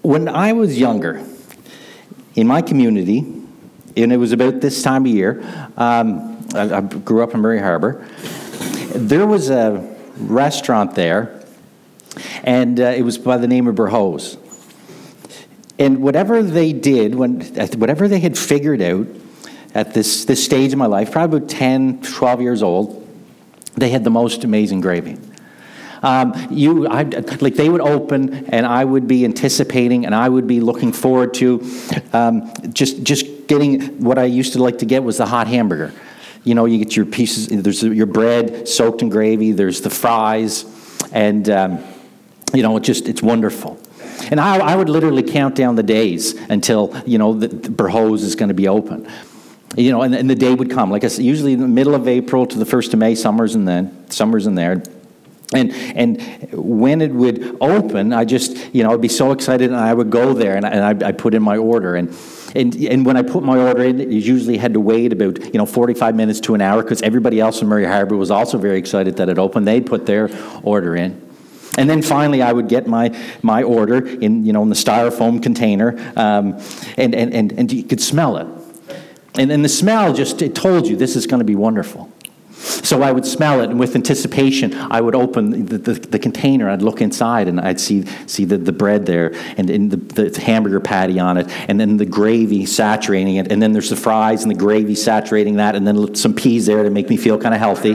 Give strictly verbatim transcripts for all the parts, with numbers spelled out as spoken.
When I was younger, in my community, and it was about this time of year, um, I, I grew up in Murray Harbor, there was a restaurant there, and uh, it was by the name of Burho's. And whatever they did, when whatever they had figured out at this, this stage of my life, probably about ten, twelve years old, they had the most amazing gravy. Um, you, I, like they would open, and I would be anticipating, and I would be looking forward to um, just just getting what I used to like to get was the hot hamburger. You know, you get your pieces. There's your bread soaked in gravy. There's the fries, and um, you know, it just it's wonderful. And I, I would literally count down the days until you know the, the Burho's is going to be open. You know, and, and the day would come. Like I said, usually in the middle of April to the first of May. Summer's in then. Summer's in there. And and when it would open, I just, you know, I'd be so excited, and I would go there, and I, and I, I put in my order. And, and and when I put my order in, you usually had to wait about, you know, forty-five minutes to an hour, because everybody else in Murray Harbor was also very excited that it opened. They'd put their order in. And then finally, I would get my my order in, you know, in the styrofoam container, um, and, and, and, and you could smell it. And, and the smell just, it told you this is going to be wonderful. So I would smell it, and with anticipation, I would open the, the, the container. I'd look inside, and I'd see see the, the bread there, and, and the, the hamburger patty on it, and then the gravy saturating it, and then there's the fries and the gravy saturating that, and then some peas there to make me feel kind of healthy.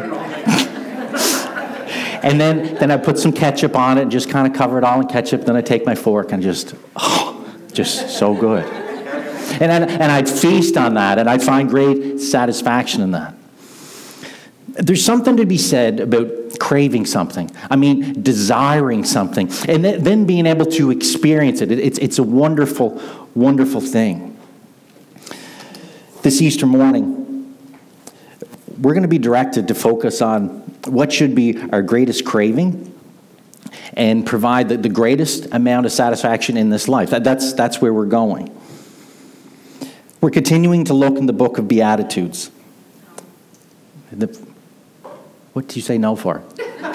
And then, then I put some ketchup on it and just kind of cover it all in ketchup. Then I take my fork and just, oh, just so good. And, and, and I'd feast on that, and I'd find great satisfaction in that. There's something to be said about craving something. I mean, desiring something, and then being able to experience it. It's, it's a wonderful, wonderful thing. This Easter morning, we're going to be directed to focus on what should be our greatest craving and provide the, the greatest amount of satisfaction in this life. That, that's, that's where we're going. We're continuing to look in the book of Beatitudes. The, What did you say no for?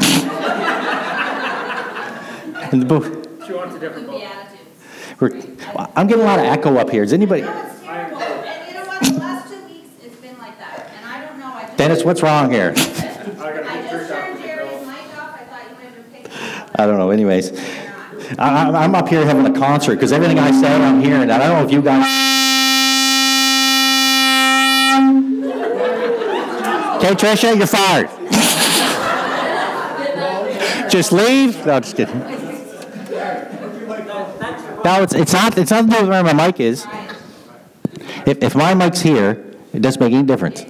In the book. She wants a different book. We're, I'm getting a lot of echo up here. Is anybody? No, it's terrible. And you know what? The last two weeks, it's been like that. And I don't know. I just Dennis, what's wrong here? I just turned Jerry's mic off. I thought you might have picked it up. I don't know. Anyways, I, I'm up here having a concert because everything I say, I'm hearing. I don't know if you guys. Okay, Tricia, you're fired. Just leave. No, just kidding. No, it's it's not it's not where my mic is. If if my mic's here, it doesn't make any difference.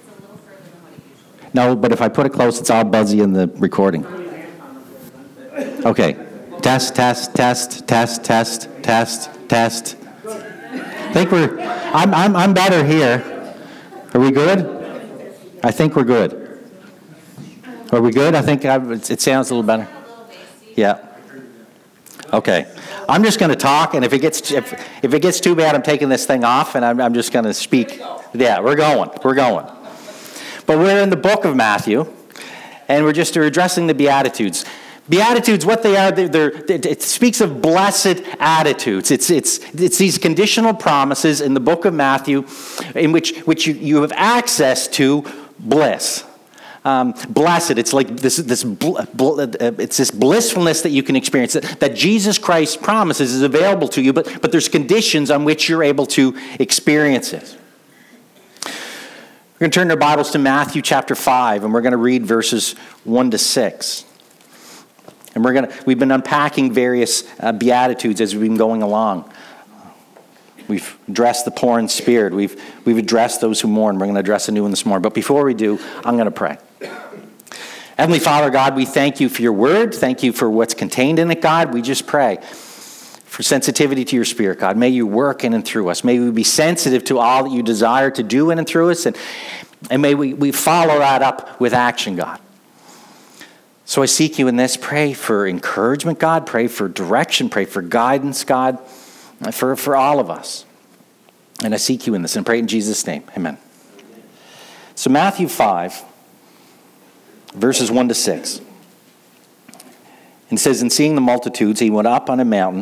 No, but if I put it close, it's all buzzy in the recording. Okay. Test, test, test, test, test, test, test. I think we're. I'm I'm I'm better here. Are we good? I think we're good. Are we good? I think I, it sounds a little better. Yeah. Okay. I'm just going to talk, and if it gets if, if it gets too bad, I'm taking this thing off, and I'm, I'm just going to speak. Yeah, we're going. We're going. But we're in the book of Matthew, and we're just addressing the Beatitudes. Beatitudes, what they are, they're, they're, it speaks of blessed attitudes. It's it's it's these conditional promises in the book of Matthew, in which which you, you have access to bliss. Um, blessed, it's like this this bl- bl- it's this blissfulness that you can experience that, that Jesus Christ promises is available to you, but but there's conditions on which you're able to experience it. We're going to turn our Bibles to Matthew chapter five, and we're going to read verses one to six. And we're gonna we've been unpacking various uh, beatitudes as we've been going along. We've addressed the poor in spirit. We've we've addressed those who mourn. We're going to address a new one this morning. But before we do, I'm going to pray. Heavenly Father, God, we thank you for your word. Thank you for what's contained in it, God. We just pray for sensitivity to your spirit, God. May you work in and through us. May we be sensitive to all that you desire to do in and through us. And, and may we, we follow that up with action, God. So I seek you in this. Pray for encouragement, God. Pray for direction. Pray for guidance, God, for, for all of us. And I seek you in this and pray in Jesus' name. Amen. So Matthew five, verses one to six. And it says, "And seeing the multitudes, he went up on a mountain,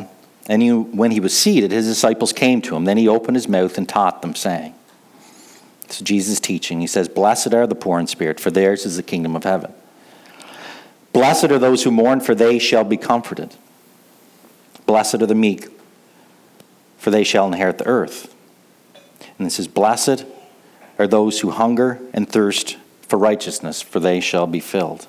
And he, when he was seated, his disciples came to him. Then he opened his mouth and taught them, saying, this is Jesus' teaching. He says, blessed are the poor in spirit, for theirs is the kingdom of heaven. Blessed are those who mourn, for they shall be comforted. Blessed are the meek, for they shall inherit the earth. And it says, blessed are those who hunger and thirst for righteousness, for they shall be filled.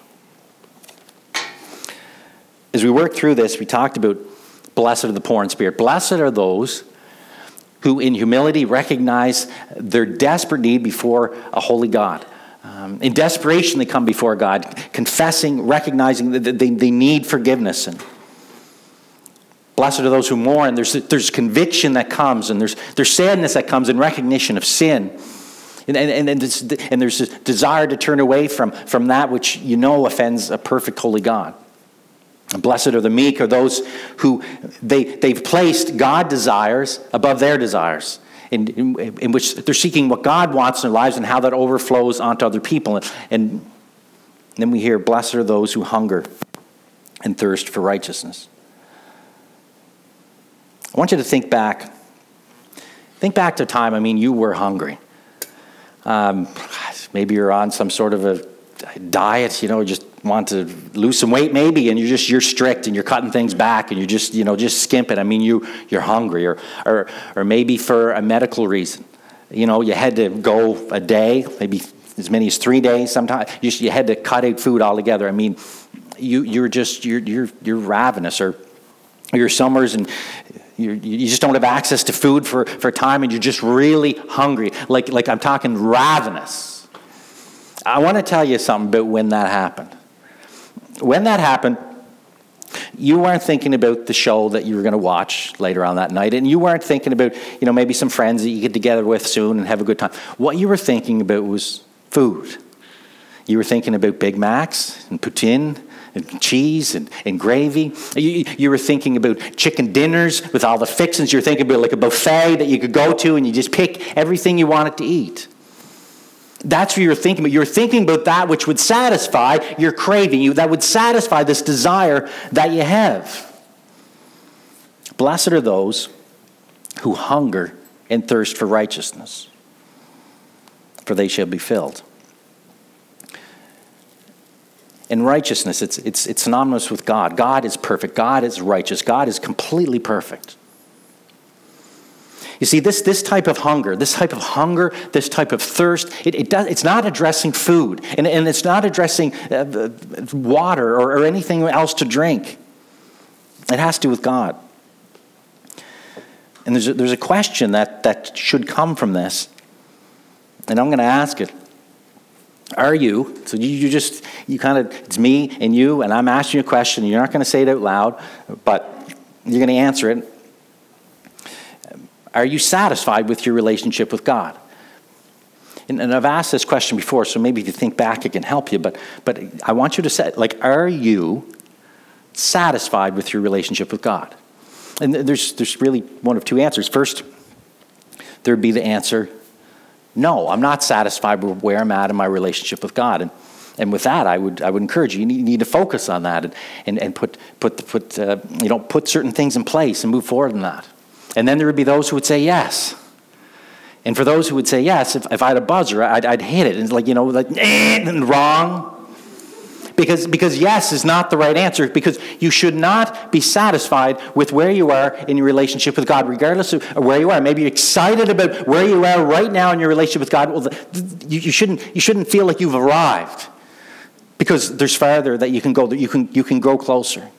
As we worked through this, we talked about blessed are the poor in spirit. Blessed are those who in humility recognize their desperate need before a holy God. Um, in desperation, they come before God, confessing, recognizing that they, they need forgiveness. And blessed are those who mourn. There's, there's conviction that comes, and there's, there's sadness that comes in recognition of sin. And, and, and, there's, and there's a desire to turn away from, from that which you know offends a perfect holy God. Blessed are the meek, are those who they, they've placed God desires above their desires, in, in, in which they're seeking what God wants in their lives and how that overflows onto other people. And, and then we hear, blessed are those who hunger and thirst for righteousness. I want you to think back. Think back to a time, I mean, you were hungry. Um, maybe you're on some sort of a diet, you know, just want to lose some weight maybe, and you're just, you're strict and you're cutting things back and you're just, you know, just skimping. I mean, you, you're hungry, or, or, or maybe for a medical reason. You know, you had to go a day, maybe as many as three days sometimes. You, you had to cut out food altogether. I mean, you, you're just, you're, you're, you're ravenous, or you're summers and you're, you just don't have access to food for, for time, and you're just really hungry. Like, like I'm talking ravenous. I want to tell you something about when that happened. When that happened, you weren't thinking about the show that you were going to watch later on that night, and you weren't thinking about, you know, maybe some friends that you get together with soon and have a good time. What you were thinking about was food. You were thinking about Big Macs and poutine and cheese and, and gravy. You, you were thinking about chicken dinners with all the fixings. You were thinking about like a buffet that you could go to and you just pick everything you wanted to eat. That's what you're thinking about. You're thinking about that which would satisfy your craving, you that would satisfy this desire that you have. Blessed are those who hunger and thirst for righteousness, for they shall be filled. In righteousness, it's, it's, it's synonymous with God. God is perfect. God is righteous. God is completely perfect. You see, this, this type of hunger, this type of hunger, this type of thirst, it, it does, it's not addressing food, and, and it's not addressing uh, water or, or anything else to drink. It has to do with God. And there's a, there's a question that, that should come from this, and I'm going to ask it. Are you, so you, you just, you kind of, it's me and you, and I'm asking you a question, and you're not going to say it out loud, but you're going to answer it. Are you satisfied with your relationship with God? And, and I've asked this question before, so maybe if you think back, it can help you. But but I want you to say, like, are you satisfied with your relationship with God? And there's there's really one of two answers. First, there'd be the answer, no, I'm not satisfied with where I'm at in my relationship with God. And and with that, I would I would encourage you, you need, you need to focus on that and and, and put put put uh, you know put certain things in place and move forward in that. And then there would be those who would say yes. And for those who would say yes, if, if I had a buzzer, I'd, I'd hit it. And it's like, you know, like, eh, and wrong. Because, because yes is not the right answer, because you should not be satisfied with where you are in your relationship with God, regardless of where you are. Maybe you're excited about where you are right now in your relationship with God. Well, the, you, you, shouldn't, you shouldn't feel like you've arrived, because there's farther that you can go, that you can, you can grow closer.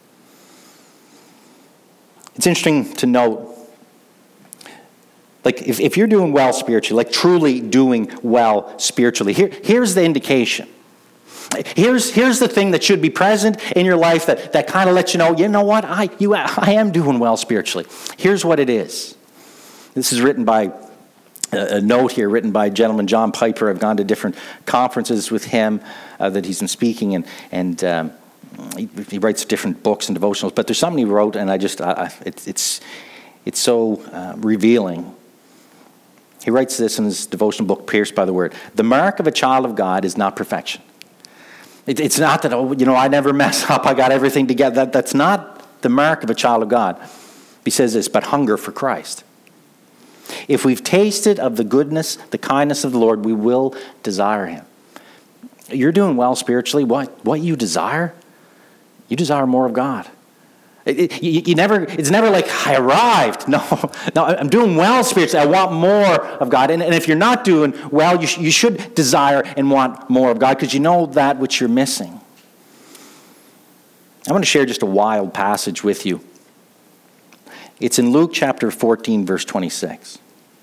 It's interesting to note, like if, if you're doing well spiritually, like truly doing well spiritually, here, here's the indication. Here's, here's the thing that should be present in your life that, that kind of lets you know, you know what, I, you, I am doing well spiritually. Here's what it is. This is written by, a note here written by a gentleman, John Piper. I've gone to different conferences with him uh, that he's been speaking, and, and um, He, he writes different books and devotionals, but there's something he wrote, and I just, I, it, it's it's so uh, revealing. He writes this in his devotional book, Pierced by the Word. The mark of a child of God is not perfection. It, it's not that, oh, you know, I never mess up, I got everything together. That, that's not the mark of a child of God. He says this, but hunger for Christ. If we've tasted of the goodness, the kindness of the Lord, we will desire him. You're doing well spiritually. What, what you desire? You desire more of God. It, it, you, you never, it's never like, I arrived. No, no, I'm doing well spiritually. I want more of God. And, and if you're not doing well, you, sh- you should desire and want more of God because you know that which you're missing. I want to share just a wild passage with you. It's in Luke chapter fourteen, verse twenty-six.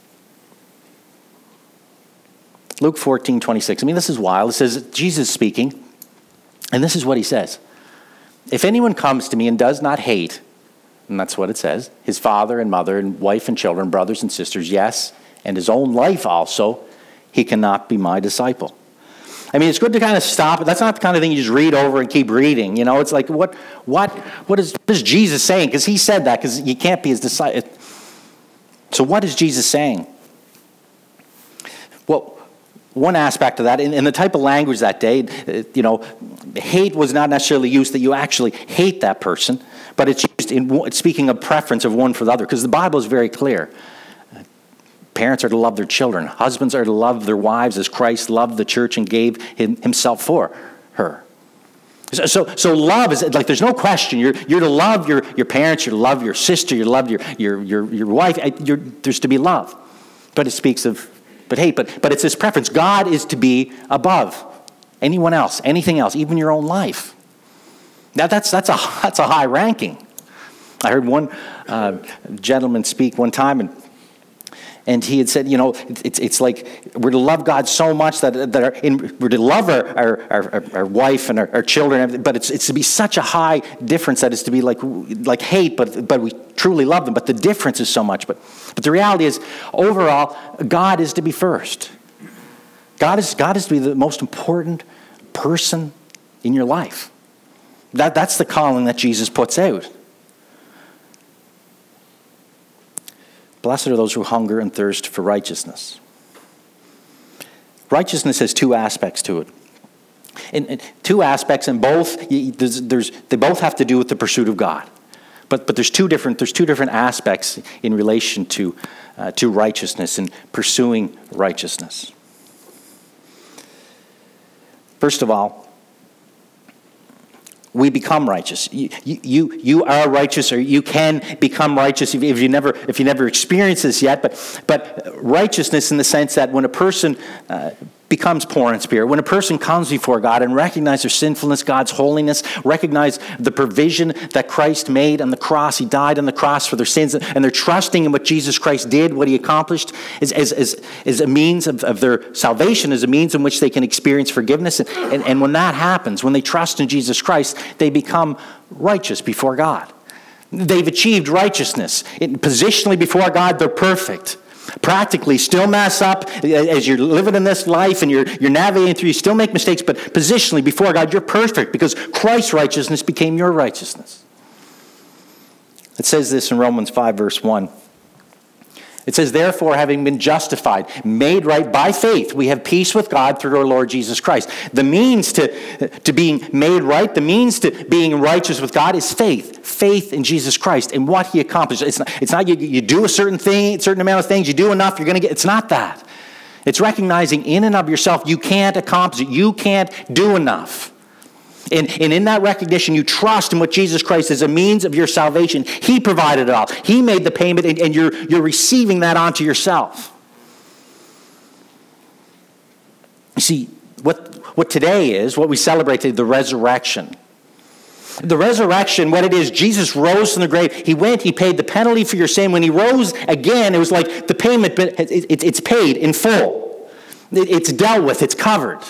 Luke fourteen, twenty-six. I mean, this is wild. It says, Jesus speaking, and this is what he says. If anyone comes to me and does not hate, and that's what it says, his father and mother and wife and children, brothers and sisters, yes, and his own life also, he cannot be my disciple. I mean, it's good to kind of stop. That's not the kind of thing you just read over and keep reading. You know, it's like, what what, what, is, what is Jesus saying? Because he said that, because you can't be his disciple. So what is Jesus saying? Well, one aspect of that, in, in the type of language that day, you know, hate was not necessarily used that you actually hate that person, but it's used in speaking of preference of one for the other, because the Bible is very clear. Parents are to love their children. Husbands are to love their wives as Christ loved the church and gave him, himself for her. So, so, so love is like, there's no question. You're, you're to love your, your parents. You're to love your sister. You're to love your, your, your, your wife. You're, there's to be love. But it speaks of, but hate. But, but it's this preference. God is to be above anyone else, anything else, even your own life. Now that's, that's, a, that's a high ranking. I heard one uh, gentleman speak one time, and And he had said, you know, it's it's like we're to love God so much that that our, in, we're to love our our, our, our wife and our, our children, but it's it's to be such a high difference that it's to be like like hate, but but we truly love them. But the difference is so much. But but the reality is, overall, God is to be first. God is God is to be the most important person in your life. That that's the calling that Jesus puts out. Blessed are those who hunger and thirst for righteousness. Righteousness has two aspects to it. And, and two aspects, and both there's, there's, they both have to do with the pursuit of God. But but there's two different there's two different aspects in relation to uh, to righteousness and pursuing righteousness. First of all, we become righteous. You, you, you are righteous, or you can become righteous if, if you never if you never experienced this yet. But but righteousness in the sense that when a person uh, becomes poor in spirit, when a person comes before God and recognizes their sinfulness, God's holiness, recognize the provision that Christ made on the cross. He died on the cross for their sins, and they're trusting in what Jesus Christ did, what he accomplished, as as as, as a means of, of their salvation, as a means in which they can experience forgiveness. And, and, and when that happens, when they trust in Jesus Christ, they become righteous before God. They've achieved righteousness. It, positionally before God, they're perfect. Practically, still mess up as you're living in this life and you're you're navigating through. You still make mistakes, but positionally before God, you're perfect because Christ's righteousness became your righteousness. It says this in Romans five, verse one. It says, therefore, having been justified, made right by faith, we have peace with God through our Lord Jesus Christ. The means to, to being made right, the means to being righteous with God is faith. Faith in Jesus Christ and what he accomplished. It's not, it's not you, you do a certain thing, a certain amount of things, you do enough, you're going to get, it's not that. It's recognizing in and of yourself, you can't accomplish it. You can't do enough. And, and in that recognition, you trust in what Jesus Christ is a means of your salvation. He provided it all. He made the payment, and, and you're, you're receiving that onto yourself. You see, what, what today is, what we celebrate today, the resurrection. The resurrection, what it is, Jesus rose from the grave. He went, he paid the penalty for your sin. When he rose again, it was like the payment, but it, it, it's paid in full. It, it's dealt with, it's covered.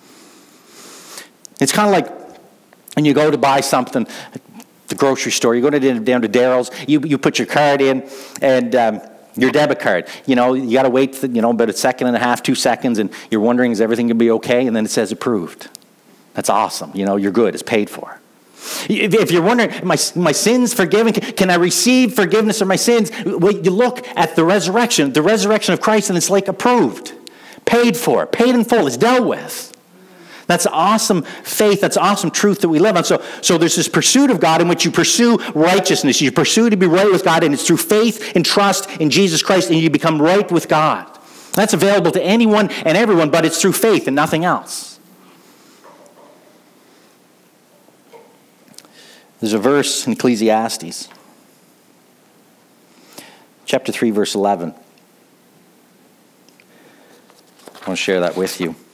It's kind of like when you go to buy something at the grocery store, you go to, down to Daryl's, you, you put your card in, and um, your debit card. You know, you got to wait, you know, about a second and a half, two seconds, and you're wondering, is everything going to be okay? And then it says approved. That's awesome. You know, you're good. It's paid for. If, if you're wondering, my, my sins forgiven, can, can I receive forgiveness of my sins? Well, you look at the resurrection, the resurrection of Christ, and it's like approved, paid for, paid in full. It's dealt with. That's awesome faith. That's awesome truth that we live on. So, so there's this pursuit of God in which you pursue righteousness. You pursue to be right with God, and it's through faith and trust in Jesus Christ, and you become right with God. That's available to anyone and everyone, but it's through faith and nothing else. There's a verse in Ecclesiastes, chapter three, verse eleven. I want to share that with you.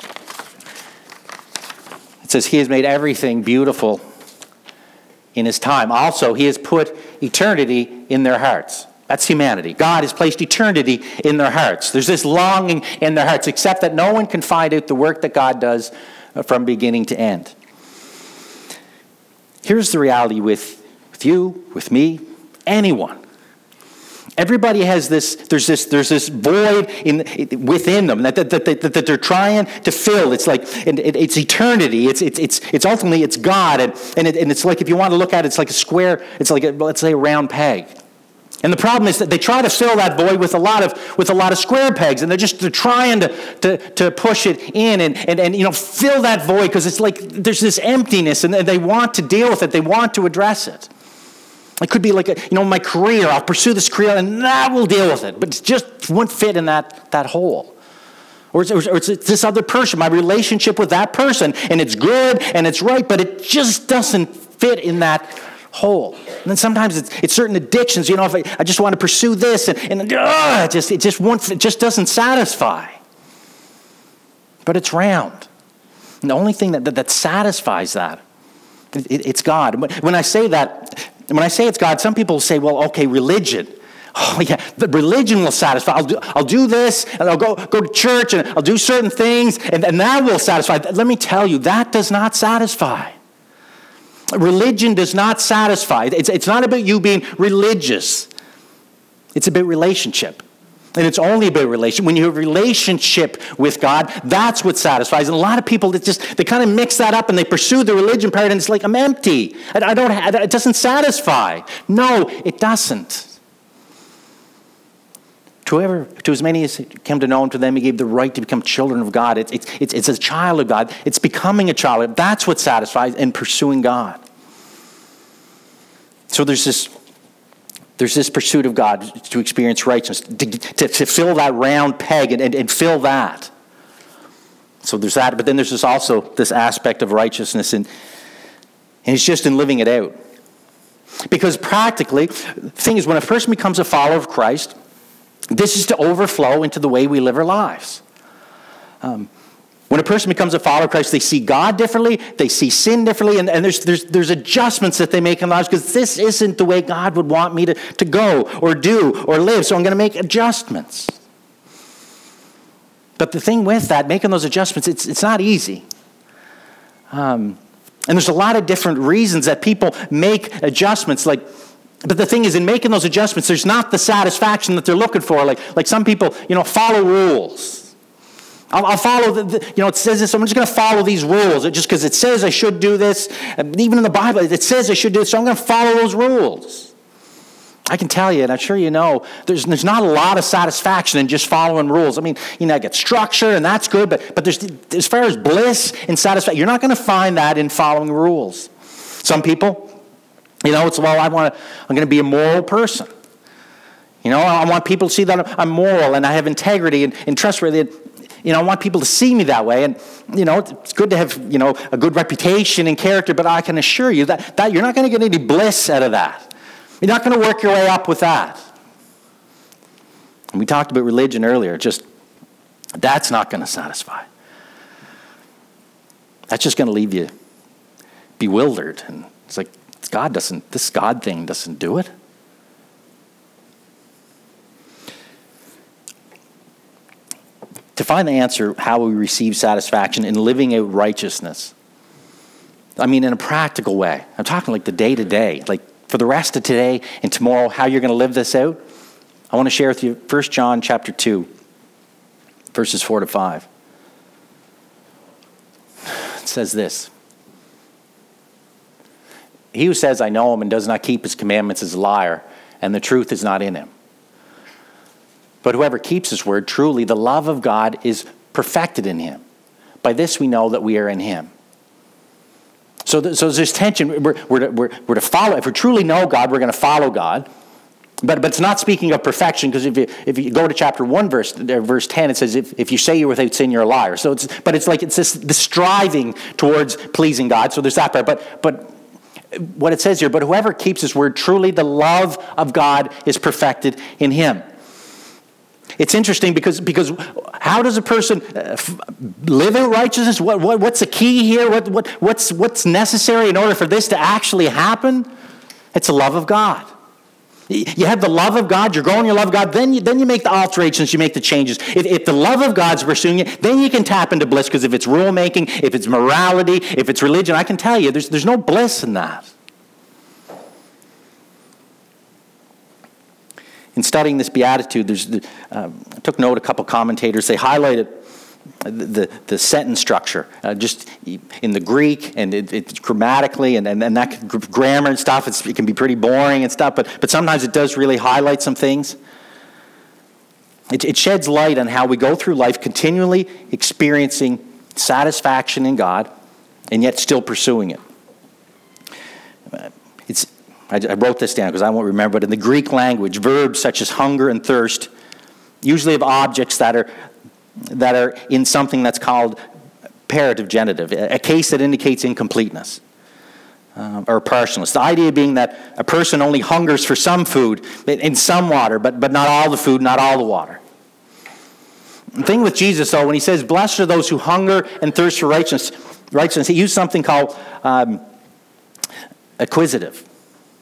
It says, he has made everything beautiful in his time. Also, he has put eternity in their hearts. That's humanity. God has placed eternity in their hearts. There's this longing in their hearts, except that no one can find out the work that God does from beginning to end. Here's the reality with, with you, with me, anyone. Everybody has this, there's this, there's this void in, within them that, that, that, that, that they're trying to fill. It's like, and it, it's eternity. It's, it's, it's, it's ultimately, it's God. And, and, it, and it's like, if you want to look at it, it's like a square, it's like, a, let's say a round peg. And the problem is that they try to fill that void with a lot of, with a lot of square pegs. And they're just, they're trying to, to, to push it in and, and, and, you know, fill that void because it's like, there's this emptiness and they want to deal with it. They want to address it. It could be like, a, you know, my career, I'll pursue this career and that will deal with it. But it just won't fit in that, that hole. Or it's, or it's this other person, my relationship with that person, and it's good and it's right, but it just doesn't fit in that hole. And then sometimes it's, it's certain addictions, you know, if I, I just want to pursue this and, and uh, it, just, it, just won't, it just doesn't satisfy. But it's round. And the only thing that, that, that satisfies that, it, it, it's God. When I say that, when I say it's God, some people say, well, okay, religion. Oh, yeah, the religion will satisfy. I'll do, I'll do this, and I'll go, go to church, and I'll do certain things, and, and that will satisfy. Let me tell you, that does not satisfy. Religion does not satisfy. It's, it's not about you being religious. It's about relationship. And it's only about relation. When you have a relationship with God, that's what satisfies. And a lot of people that just, they kind of mix that up and they pursue the religion part and it's like, I'm empty. I, I don't have, it doesn't satisfy. No, it doesn't. To whoever, to as many as came to know him, to them he gave the right to become children of God. It's, it's, it's, it's a child of God. It's becoming a child. That's what satisfies in pursuing God. So there's this There's this pursuit of God to experience righteousness, to, to, to fill that round peg and, and, and fill that. So there's that, but then there's this also this aspect of righteousness, and, and it's just in living it out. Because practically, the thing is, when a person becomes a follower of Christ, this is to overflow into the way we live our lives. Um, When a person becomes a follower of Christ, they see God differently, they see sin differently, and, and there's, there's, there's adjustments that they make in their lives because this isn't the way God would want me to, to go or do or live, so I'm going to make adjustments. But the thing with that, making those adjustments, it's, it's not easy. Um, and there's a lot of different reasons that people make adjustments, like, but the thing is, in making those adjustments, there's not the satisfaction that they're looking for. Like, like some people, you know, follow rules. I'll, I'll follow, the, the, you know, it says this, so I'm just going to follow these rules just because it says I should do this. Even in the Bible, it says I should do this, so I'm going to follow those rules. I can tell you, and I'm sure you know, there's there's not a lot of satisfaction in just following rules. I mean, you know, I get structure, and that's good, but, but there's, as far as bliss and satisfaction, you're not going to find that in following rules. Some people, you know, it's, well, I want to, I'm going to be a moral person. You know, I want people to see that I'm moral and I have integrity and, and trustworthy. You know, I want people to see me that way. And, you know, it's good to have, you know, a good reputation and character, but I can assure you that, that you're not going to get any bliss out of that. You're not going to work your way up with that. And we talked about religion earlier. Just, that's not going to satisfy. That's just going to leave you bewildered. And it's like, God doesn't, this God thing doesn't do it. To find the answer, how we receive satisfaction in living out righteousness, I mean, in a practical way. I'm talking like the day-to-day, like for the rest of today and tomorrow, how you're going to live this out. I want to share with you First John chapter two, verses four to five. It says this. He who says, I know him, and does not keep his commandments is a liar, and the truth is not in him. But whoever keeps his word, truly the love of God is perfected in him. By this we know that we are in him. So, th- so there's this tension. We're, we're, to, we're, we're to follow. If we truly know God, we're going to follow God. But, but it's not speaking of perfection, because if you if you go to chapter one, verse verse ten, it says, if, if you say you're without sin, you're a liar. So it's but it's like it's this the striving towards pleasing God. So there's that part. But but what it says here, but whoever keeps his word, truly the love of God is perfected in him. It's interesting because because how does a person uh, f- live out righteousness? What, what what's the key here? What what what's what's necessary in order for this to actually happen? It's the love of God. You have the love of God, you're growing your love of God, then you, then you make the alterations, you make the changes. If, if the love of God's pursuing you, then you can tap into bliss, because if it's rule-making, if it's morality, if it's religion, I can tell you, there's, there's no bliss in that. In studying this beatitude, there's, uh, I took note, a couple commentators, they highlighted the the sentence structure, uh, just in the Greek, and it, it's grammatically, and, and, and that grammar and stuff, it's, it can be pretty boring and stuff, but, but sometimes it does really highlight some things. It, it sheds light on how we go through life continually experiencing satisfaction in God, and yet still pursuing it. Uh, it's I, I wrote this down because I won't remember, but in the Greek language, verbs such as hunger and thirst usually have objects that are that are in something that's called imperative genitive, a case that indicates incompleteness uh, or partialness. The idea being that a person only hungers for some food and some water, but, but not all the food, not all the water. The thing with Jesus, though, when he says, blessed are those who hunger and thirst for righteousness, righteousness he used something called um, acquisitive.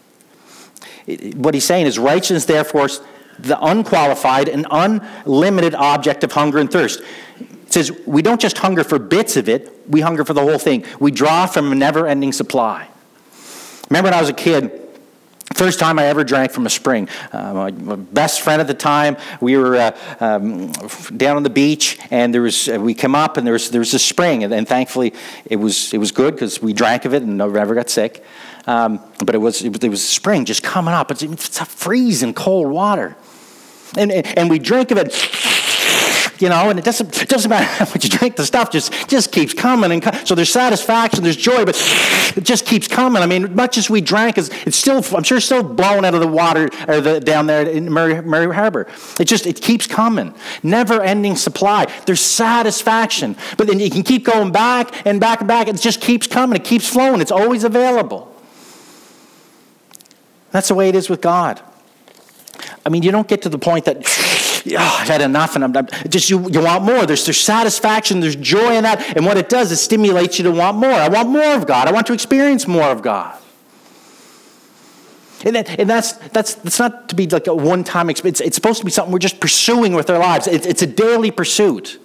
It, what he's saying is righteousness, therefore, the unqualified and unlimited object of hunger and thirst. It says we don't just hunger for bits of it, we hunger for the whole thing. We draw from a never-ending supply. Remember when I was a kid, first time I ever drank from a spring. Uh, my, my best friend at the time, we were uh, um, down on the beach, and there was uh, we came up, and there was there was a spring, and, and thankfully it was it was good because we drank of it and never got sick. Um, but it was, it was it was spring just coming up. It's, it's a freezing cold water. And, and and we drink of it, you know, and it doesn't it doesn't matter how much you drink, the stuff just, just keeps coming. and co- So there's satisfaction, there's joy, but it just keeps coming. I mean, much as we drank, is it's still, I'm sure, still blowing out of the water or the, down there in Murray, Murray Harbor. It just, it keeps coming. Never-ending supply. There's satisfaction. But then you can keep going back and back and back. It just keeps coming. It keeps flowing. It's always available. That's the way it is with God. I mean, you don't get to the point that, oh, I've had enough, and I'm, I'm just, you, you want more. There's, there's satisfaction, there's joy in that, and what it does is stimulates you to want more. I want more of God. I want to experience more of God. And, that, and that's, that's, that's not to be like a one-time experience. It's, it's supposed to be something we're just pursuing with our lives. It's, it's a daily pursuit.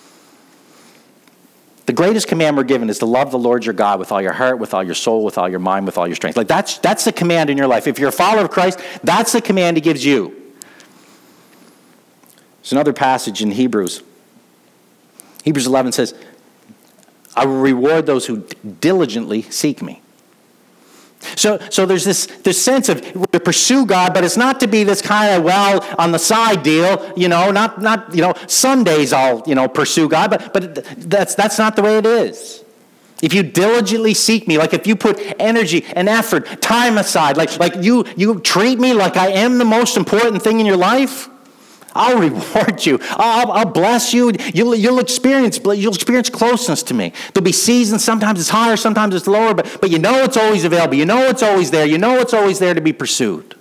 The greatest command we're given is to love the Lord your God with all your heart, with all your soul, with all your mind, with all your strength. Like that's that's the command in your life. If you're a follower of Christ, that's the command he gives you. There's another passage in Hebrews. Hebrews eleven says, I will reward those who diligently seek me. So, so there's this, this sense of to pursue God, but it's not to be this kind of, well, on the side deal, you know, not, not you know, Sundays I'll, you know, pursue God, but, but that's, that's not the way it is. If you diligently seek me, like if you put energy and effort, time aside, like, like you, you treat me like I am the most important thing in your life, I'll reward you. I'll, I'll bless you. You'll, you'll experience you'll experience closeness to me. There'll be seasons. Sometimes it's higher, sometimes it's lower, but, but you know it's always available. You know it's always there. You know it's always there to be pursued.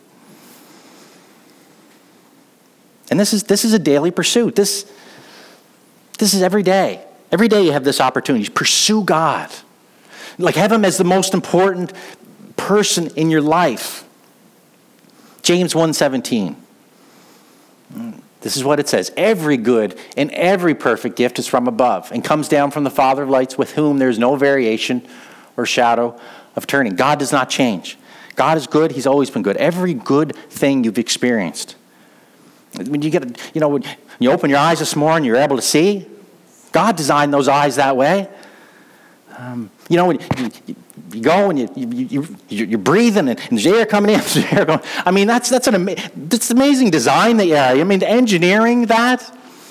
And this is this is a daily pursuit. This, this is every day. Every day you have this opportunity. Pursue God. Like have him as the most important person in your life. James one seventeen. This is what it says. Every good and every perfect gift is from above and comes down from the Father of lights, with whom there is no variation or shadow of turning. God does not change. God is good. He's always been good. Every good thing you've experienced. When you get, you know, when you open your eyes this morning, you're able to see. God designed those eyes that way. Um, you know, when you, you, you go and you, you, you, you're breathing and there's air coming in, there's air going. I mean, that's that's an ama- that's amazing design that you have. I mean, engineering that.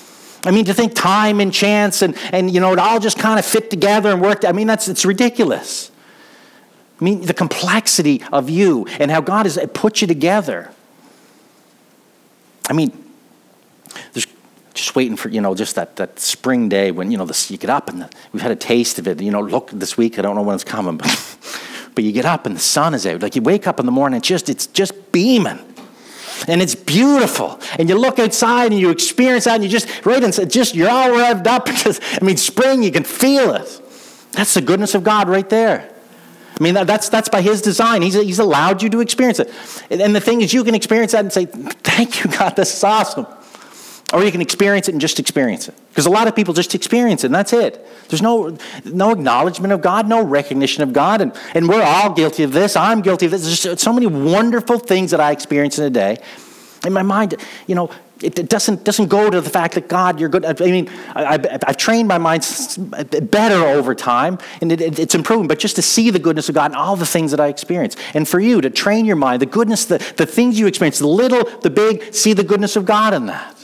I mean, to think time and chance and, and you know, it all just kind of fit together and worked. I mean, that's it's ridiculous. I mean, the complexity of you and how God has put you together. I mean, there's just waiting for, you know, just that, that spring day when, you know, the, you get up and the, we've had a taste of it. You know, look, this week, I don't know when it's coming, but, but you get up and the sun is out. Like you wake up in the morning, it's just, it's just beaming. And it's beautiful. And you look outside and you experience that and you just, right, and just, you're all revved up. Just, I mean, spring, you can feel it. That's the goodness of God right there. I mean, that, that's that's by his design. He's, he's allowed you to experience it. And the thing is, you can experience that and say, thank you, God, this is awesome. Or you can experience it and just experience it. Because a lot of people just experience it, and that's it. There's no no acknowledgement of God, no recognition of God. And, and we're all guilty of this. I'm guilty of this. There's just so many wonderful things that I experience in a day. In my mind, you know, it, it doesn't doesn't go to the fact that, God, you're good. I mean, I, I, I've trained my mind better over time, and it, it, it's improving. But just to see the goodness of God and all the things that I experience. And for you to train your mind, the goodness, the, the things you experience, the little, the big, see the goodness of God in that.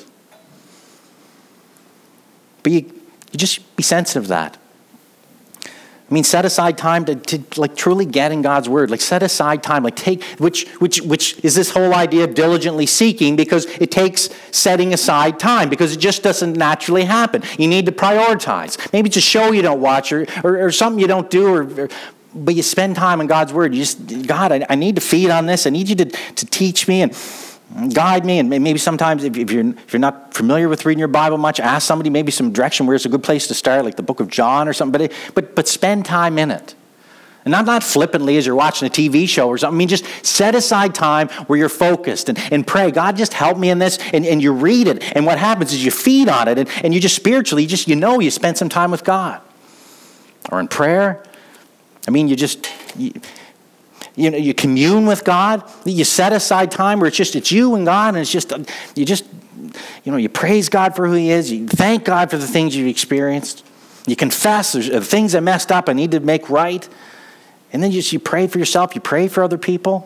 But you, you just be sensitive to that. I mean, set aside time to, to like truly get in God's word. Like set aside time, like take, which which which is this whole idea of diligently seeking, because it takes setting aside time, because it just doesn't naturally happen. You need to prioritize. Maybe it's a show you don't watch, or or, or something you don't do, or, or but you spend time in God's word. You just, God, I, I need to feed on this. I need you to to teach me and guide me. And maybe sometimes if you're if you're not familiar with reading your Bible much, ask somebody maybe some direction. Where's a good place to start, like the book of John or something. But but, but spend time in it. And not, not flippantly as you're watching a T V show or something. I mean, just set aside time where you're focused and, and pray, God, just help me in this. And, and you read it. And what happens is you feed on it. And, and you just spiritually, you just, you know, you spend some time with God. Or in prayer. I mean, you just... You, You know, you commune with God. You set aside time where it's just, it's you and God, and it's just, you just, you know, you praise God for who he is. You thank God for the things you've experienced. You confess there's things I messed up I need to make right. And then you just, you pray for yourself. You pray for other people.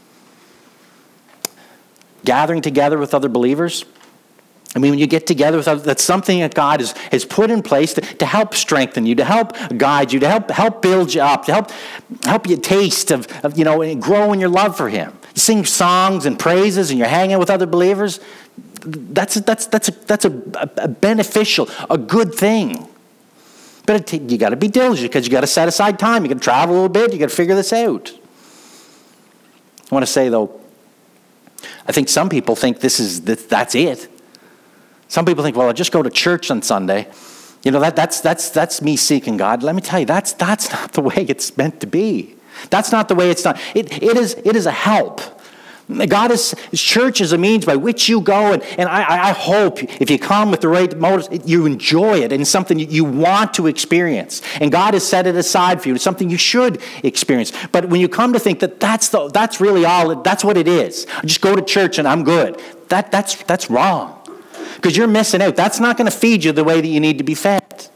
Gathering together with other believers. I mean, when you get together with others, that's something that God has, has put in place to, to help strengthen you, to help guide you, to help help build you up, to help help you taste of, of you know, and grow in your love for him. You sing songs and praises, and you're hanging with other believers. That's that's that's a, that's a, a beneficial, a good thing. But it, you got to be diligent, because you got to set aside time. You got to travel a little bit. You got to figure this out. I want to say though, I think some people think this is that, that's it. Some people think, well, I just go to church on Sunday. You know, that, that's that's that's me seeking God. Let me tell you, that's that's not the way it's meant to be. That's not the way it's done. It it is it is a help. God is church is a means by which you go, and, and I, I hope if you come with the right motives, you enjoy it, and it's something you want to experience. And God has set it aside for you. It's something you should experience. But when you come to think that that's the that's really all, that's what it is. I just go to church and I'm good. That that's that's wrong. Because you're missing out. That's not going to feed you the way that you need to be fed.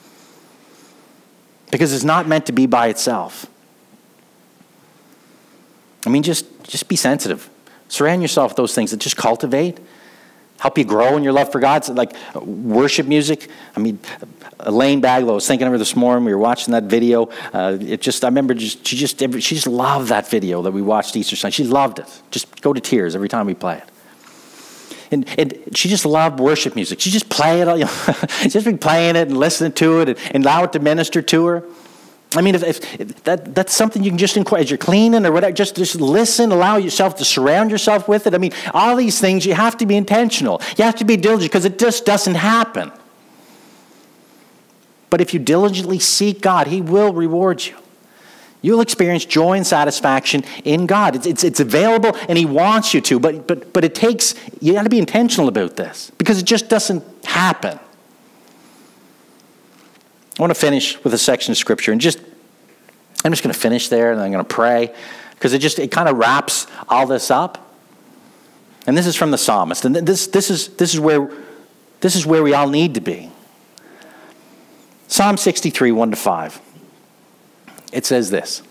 Because it's not meant to be by itself. I mean, just, just be sensitive. Surround yourself with those things that just cultivate, help you grow in your love for God. So like worship music. I mean, Elaine Baglow, I was thinking of her this morning. We were watching that video. Uh, it just, I remember just, she just, she just loved that video that we watched Easter Sunday. She loved it. Just go to tears every time we play it. And, and she just loved worship music. She just play it, you know, just be playing it and listening to it and, and allow it to minister to her. I mean, if, if, if that that's something you can just inquire as you're cleaning or whatever. Just just listen, allow yourself to surround yourself with it. I mean, all these things you have to be intentional. You have to be diligent, because it just doesn't happen. But if you diligently seek God, he will reward you. You'll experience joy and satisfaction in God. It's, it's, it's available, and he wants you to. But but but it takes, you got to be intentional about this, because it just doesn't happen. I want to finish with a section of scripture, and just I'm just going to finish there, and I'm going to pray, because it just it kind of wraps all this up. And this is from the psalmist, and this this is this is where this is where we all need to be. Psalm sixty-three, one to five. It says this.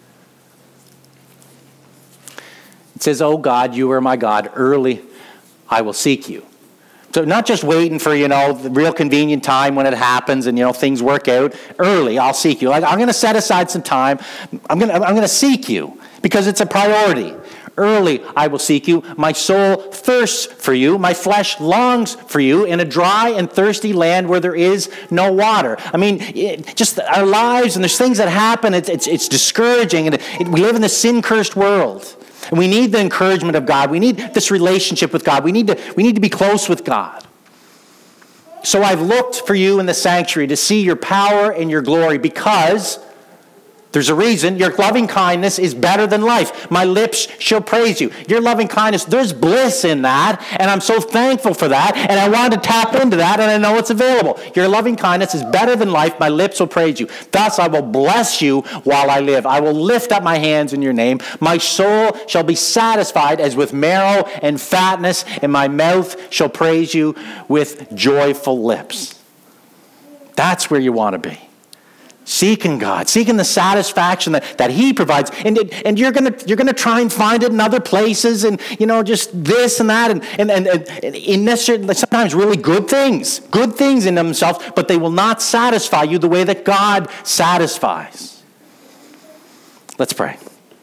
It says, "O God, you are my God. Early I will seek you. So not just waiting for, you know, the real convenient time when it happens and, you know, things work out. Early, I'll seek you. Like, I'm going to set aside some time. I'm going to, I'm going to seek you because it's a priority. Early, I will seek you. My soul thirsts for you. My flesh longs for you in a dry and thirsty land where there is no water. I mean, it, just our lives, and there's things that happen. It's, it's, it's discouraging. And it, it, we live in a sin-cursed world. And we need the encouragement of God. We need this relationship with God. We need to, we need to be close with God. So I've looked for you in the sanctuary to see your power and your glory because there's a reason. Your loving kindness is better than life. My lips shall praise you. Your loving kindness, there's bliss in that, and I'm so thankful for that, and I want to tap into that, and I know it's available. Your loving kindness is better than life. My lips will praise you. Thus I will bless you while I live. I will lift up my hands in your name. My soul shall be satisfied as with marrow and fatness, and my mouth shall praise you with joyful lips. That's where you want to be. Seeking God, seeking the satisfaction that, that He provides. And, and you're going to you're gonna try and find it in other places and, you know, just this and that. And, and, and, and in necessarily, sometimes really good things, good things in themselves, but they will not satisfy you the way that God satisfies. Let's pray.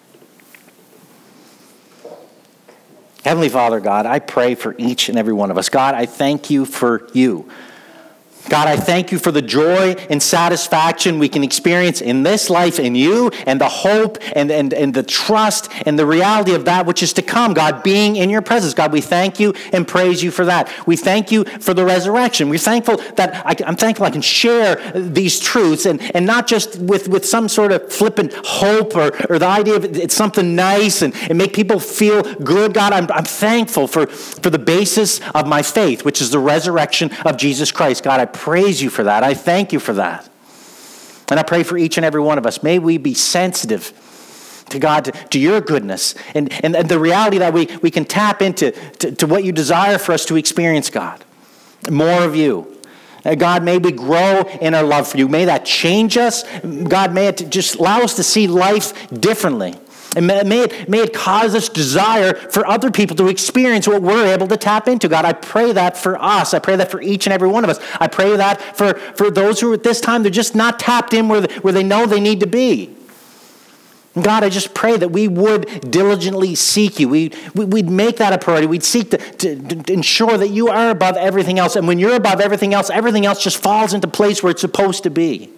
Heavenly Father, God, I pray for each and every one of us. God, I thank you for you. God, I thank you for the joy and satisfaction we can experience in this life in you and the hope and, and, and the trust and the reality of that which is to come. God, being in your presence. God, we thank you and praise you for that. We thank you for the resurrection. We're thankful that I, I'm thankful I can share these truths and, and not just with, with some sort of flippant hope or, or the idea of it's something nice and, and make people feel good. God, I'm, I'm thankful for, for the basis of my faith, which is the resurrection of Jesus Christ. God, I praise you for that. I thank you for that. And I pray for each and every one of us. May we be sensitive to God, to, to your goodness, and, and, and the reality that we, we can tap into to, to what you desire for us to experience, God. More of you. Uh, God, may we grow in our love for you. May that change us. God, may it just allow us to see life differently. And may, may, it, may it cause us desire for other people to experience what we're able to tap into. God, I pray that for us. I pray that for each and every one of us. I pray that for, for those who at this time, they're just not tapped in where, where they know they need to be. And God, I just pray that we would diligently seek you. We, we, we'd make that a priority. We'd seek to, to, to ensure that you are above everything else. And when you're above everything else, everything else just falls into place where it's supposed to be.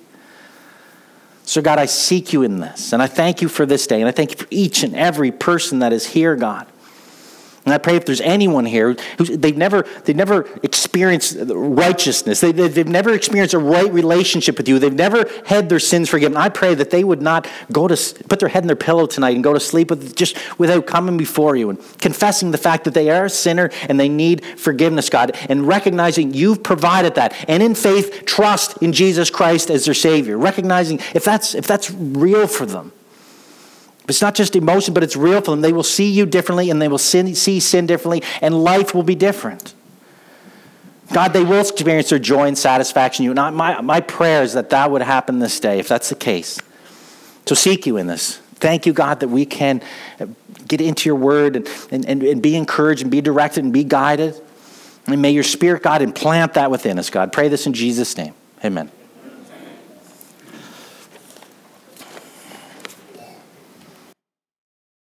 So God, I seek you in this, and I thank you for this day, and I thank you for each and every person that is here, God. And I pray if there's anyone here who they've never they've never experienced righteousness, they, they've never experienced a right relationship with you, they've never had their sins forgiven. I pray that they would not go to put their head in their pillow tonight and go to sleep with just without coming before you and confessing the fact that they are a sinner and they need forgiveness, God, and recognizing you've provided that, and in faith trust in Jesus Christ as their Savior. Recognizing if that's if that's real for them. It's not just emotion, but it's real for them. They will see you differently, and they will sin, see sin differently, and life will be different. God, they will experience their joy and satisfaction in you. And my, my prayer is that that would happen this day, if that's the case. So seek you in this. Thank you, God, that we can get into your word and, and, and, and be encouraged and be directed and be guided. And may your Spirit, God, implant that within us, God. Pray this in Jesus' name. Amen.